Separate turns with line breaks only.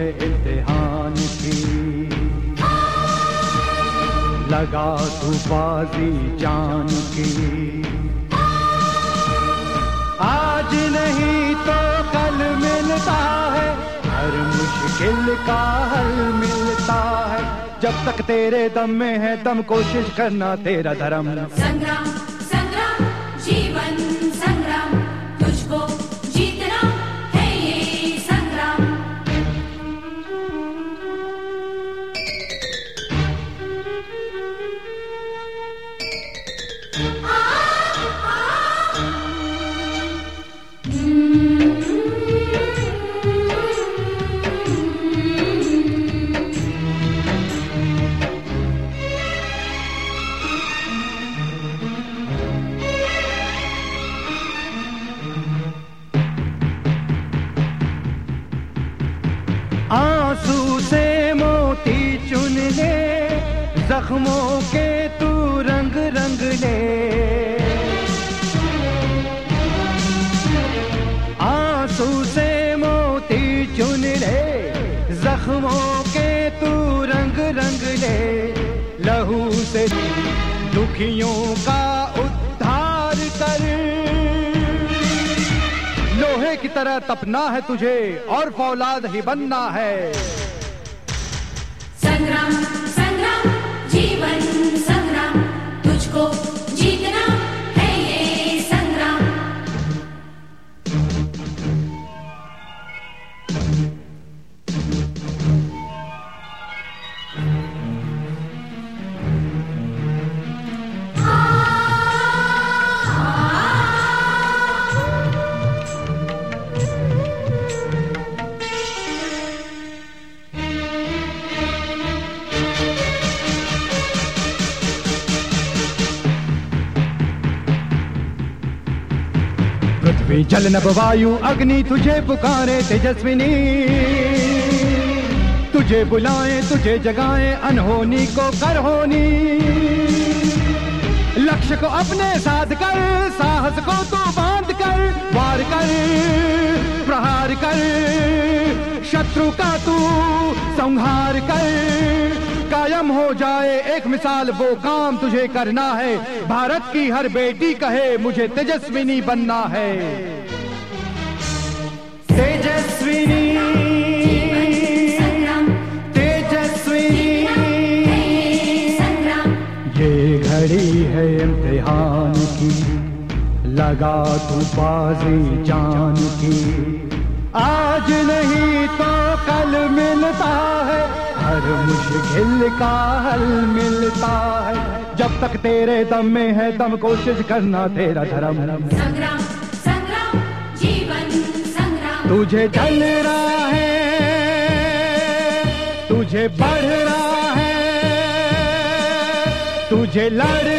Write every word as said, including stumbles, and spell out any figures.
इम्तिहान की, लगा तू बाजी जान की। आज नहीं तो कल मिलता है, हर मुश्किल का हल मिलता है। जब तक तेरे दम में है दम, कोशिश करना तेरा धर्म।
संग्राम संग्राम जीवन संग्राम, तुझको जीतना है ये संग्राम। आ, आ,
आंसू से मोती चुन ले, जख्मों के तू रंग रंग ले। आंसू से मोती चुन ले, जख्मों के तू रंग रंग ले। लहू से दुखियों का उद्धार कर, लोहे की तरह तपना है तुझे और फौलाद ही बनना है।
संग्राम संग्राम जीवन संग्राम, तुझको जीतना है ये संग्राम।
पृथ्वी जल नभ वायु अग्नि तुझे पुकारे तेजस्विनी, तुझे बुलाए तुझे जगाए अनहोनी को कर होनी। लक्ष्य को अपने साथ कर, साहस को तू बांध कर, वार कर प्रहार कर, शत्रु का तू संहार कर। कायम हो जाए एक मिसाल, वो काम तुझे करना है। भारत की हर बेटी कहे मुझे तेजस्विनी बनना है। तेजस्विनी तेजस्विनी, ये घड़ी है इम्तिहान की, लगा तू बाजी जान की। आज नहीं तो कल मिलता है, हर मुश्किल का हल मिलता है। जब तक तेरे दम में है दम, कोशिश करना तेरा धर्म।
संग्राम संग्राम जीवन संग्राम,
तुझे जल रहा है, तुझे बढ़ रहा है, तुझे लड़